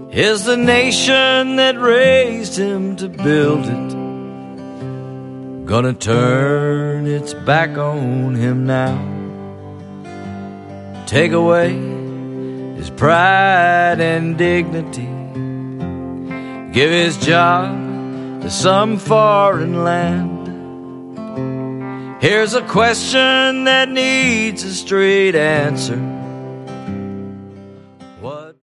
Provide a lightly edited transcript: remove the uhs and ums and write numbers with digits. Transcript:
Is the nation that raised him to build it gonna turn its back on him now? Take away his pride and dignity, give his job to some foreign land? Here's a question that needs a straight answer.